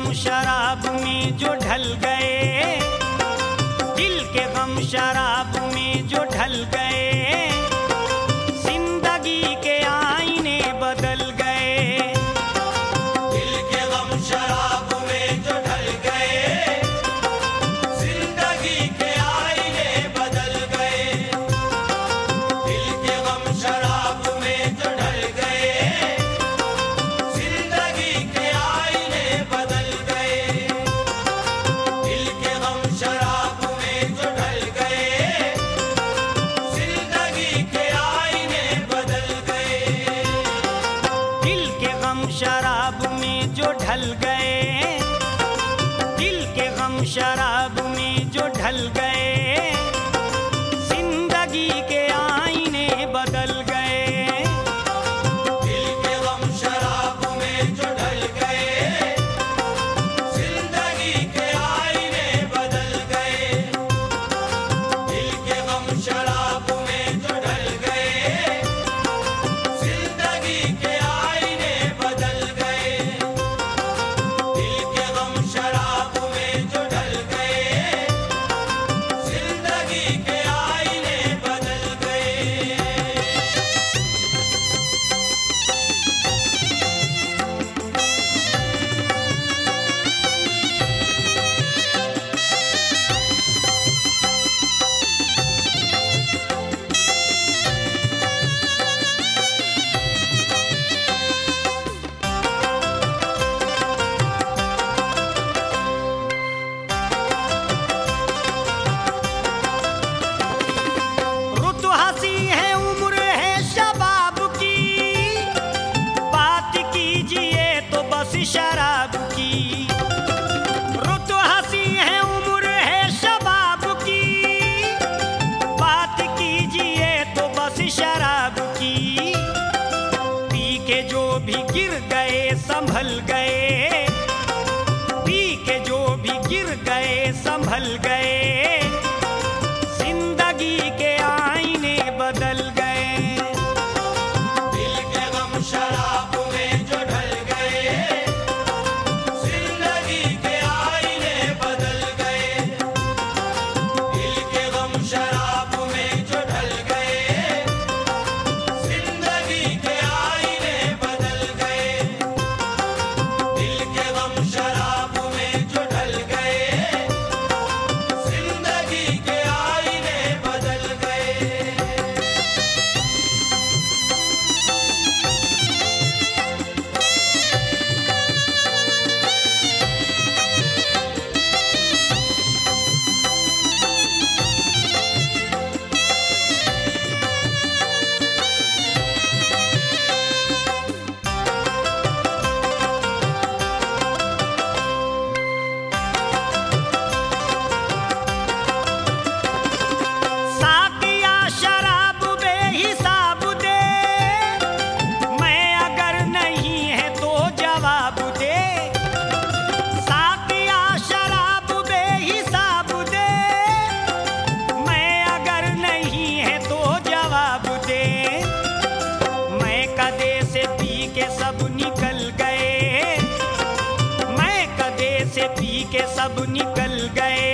गम शराब में जो ढल गए, दिल के गम शराब में जो ढल गए, जिंदगी के आईने बदल गए। दिल के गम शराब में जो ढल गए, जिंदगी के आईने बदल गए। दिल के गम शराब में जो ढल गए, जिंदगी के आईने बदल गए। दिल के गम शराब में जो ढल गए, जिंदगी के आईने बदल गए। दिल के गम शराब में जो ढल गए, दिल के गम शराब में जो ढल गए, जिंदगी के आईने बदल गए। दिल के गम शराब में जो ढल गए, जिंदगी के आईने बदल गए। दिल के गम शराब में जो ढल गए, जिंदगी के आईने बदल गए। दिल के गम शराब में जो ढल गए, जिंदगी के आईने बदल गए। रुत हंसी है, उम्र है शबाब की, बात कीजिए तो बस शराब की। रुत हंसी है, उम्र है शबाब की, बात कीजिए तो बस शराब की। पी के जो भी गिर गए संभल गए, पी के जो भी गिर गए संभल गए, जिंदगी के आईने बदल गए। दिल के गम शराब में जो ढल गए, जिंदगी के आईने बदल गए। दिल के गम शराब में जो ढल गए, जिंदगी के आईने बदल गए। दिल के गम शराब में जो ढल गए, जिंदगी के आईने बदल गए। साकिया शराब बेहिसाब दे, मैं अगर नहीं है तो जवाब दे। साकिया शराब बेहिसाब दे, मैं अगर नहीं है तो जवाब दे। मैं कदे से पी के सब निकल गए, मैं कदे से पी के सब निकल गए,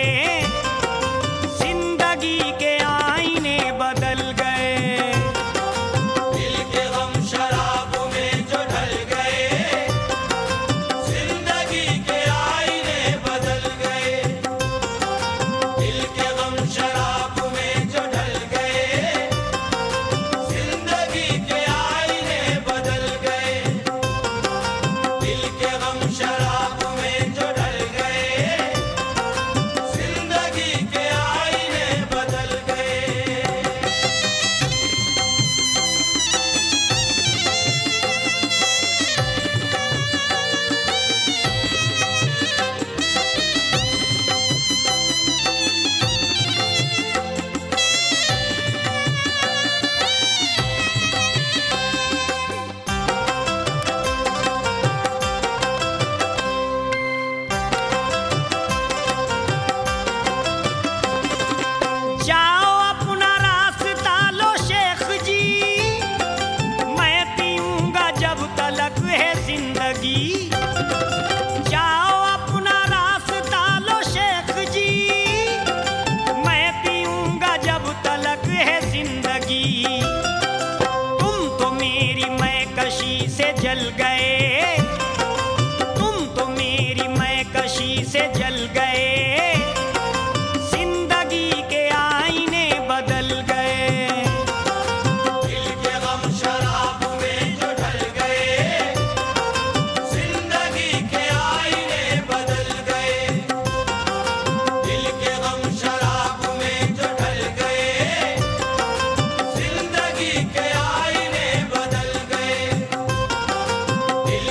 जिंदगी के आईने बदल गए। दिल के गम शराब में जो ढल गए, जिंदगी के आईने बदल गए। दिल के गम शराब में जो ढल गए, जिंदगी के आईने बदल गए। दिल के गम शराब में जो ढल गए, से जल गए, तुम तो मेरी मैं कशी से जल गए, जिंदगी के आईने बदल गए। दिल के गम शराब में जो ढल गए, जिंदगी के आईने बदल गए। दिल के गम शराब में जो ढल गए, जिंदगी के आईने बदल गए। दिल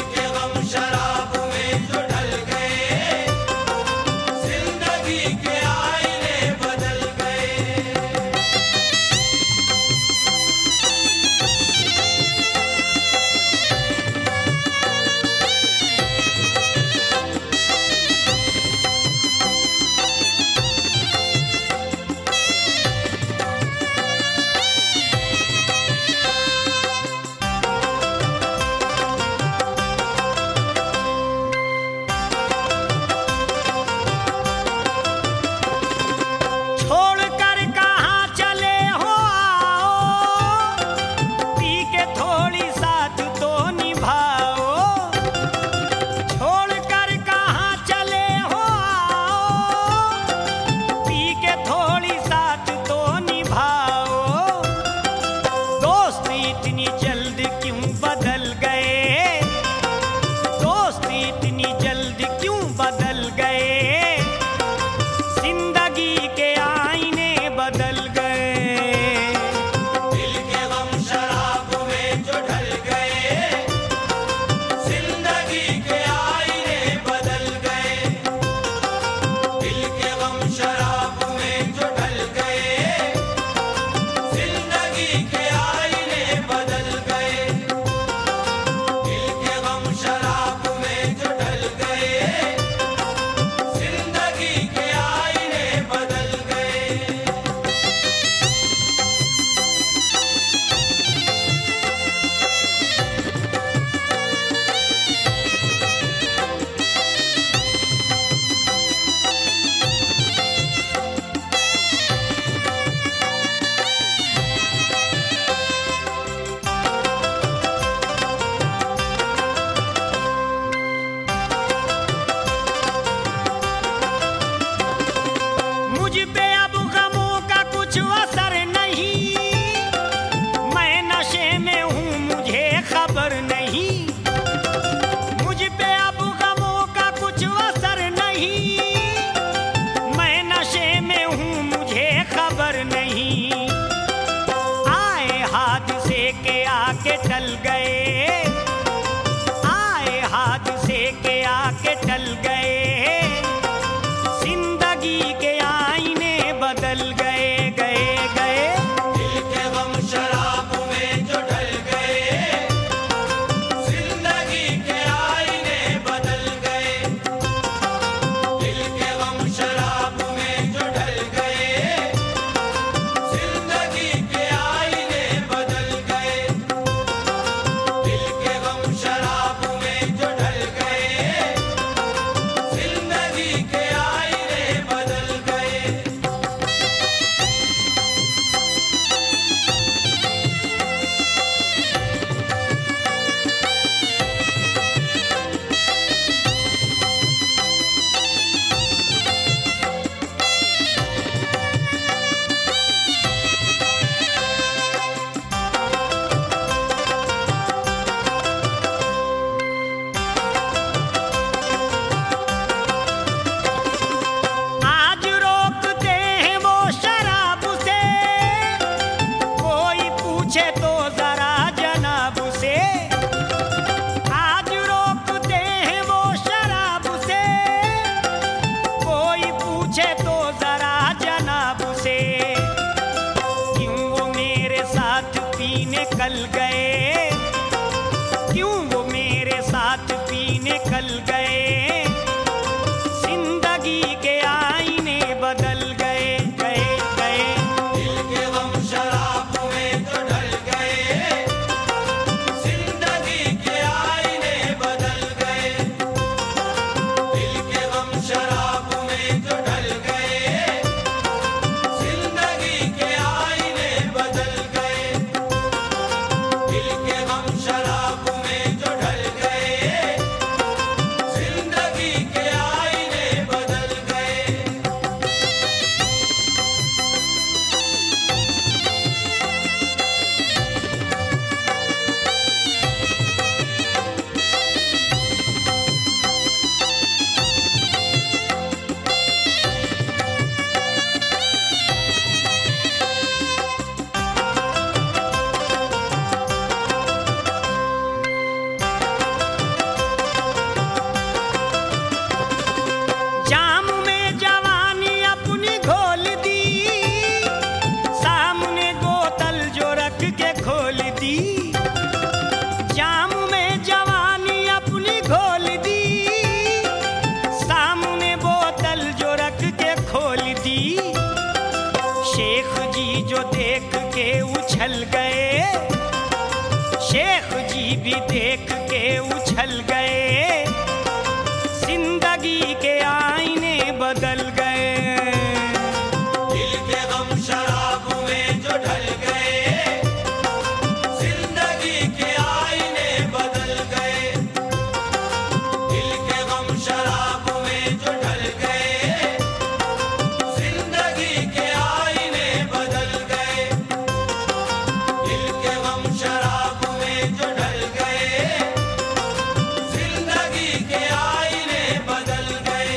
भी देख के उछल गए, जिंदगी के आईने बदल गए। दिल के गम शराब में जो ढल गए, जिंदगी के आईने बदल गए। दिल के गम शराब में जो ढल गए, जिंदगी के आईने बदल गए। दिल के गम शराब में जो ढल गए, जिंदगी के आईने बदल गए।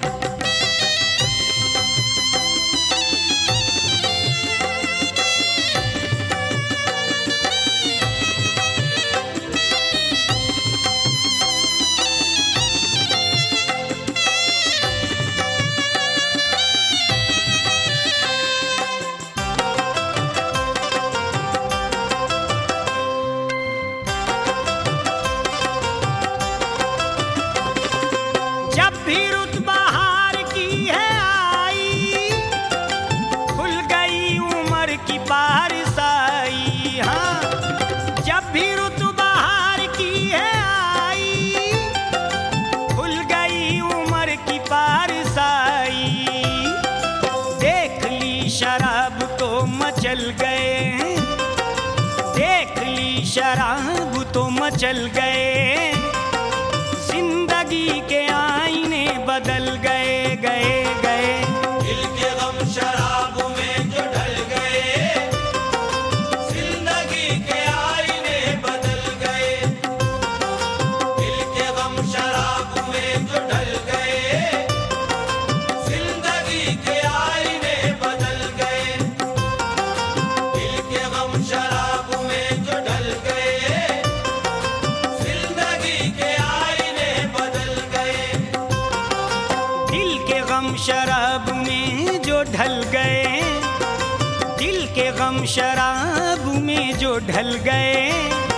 जब भी रुत बहार की है आई, खुल गई उम्र की बारिशाई। हाँ, जब भी रुत बहार की है आई, खुल गई उम्र की बारिशाई। देख ली शराब तो मचल गए, देख ली शराब तो मचल गए। जिंदगी के आईने बदल गए, गए गए। दिल के गम शराब में जो ढल गए, जिंदगी के आईने बदल गए। दिल के गम शराब में जो ढल गए, जिंदगी के आईने बदल गए। दिल के गम शराब में जो ढल गए, जिंदगी के आईने बदल गए। दिल के गम शराब में जो ढल गए, दिल के गम शराब में जो ढल गए।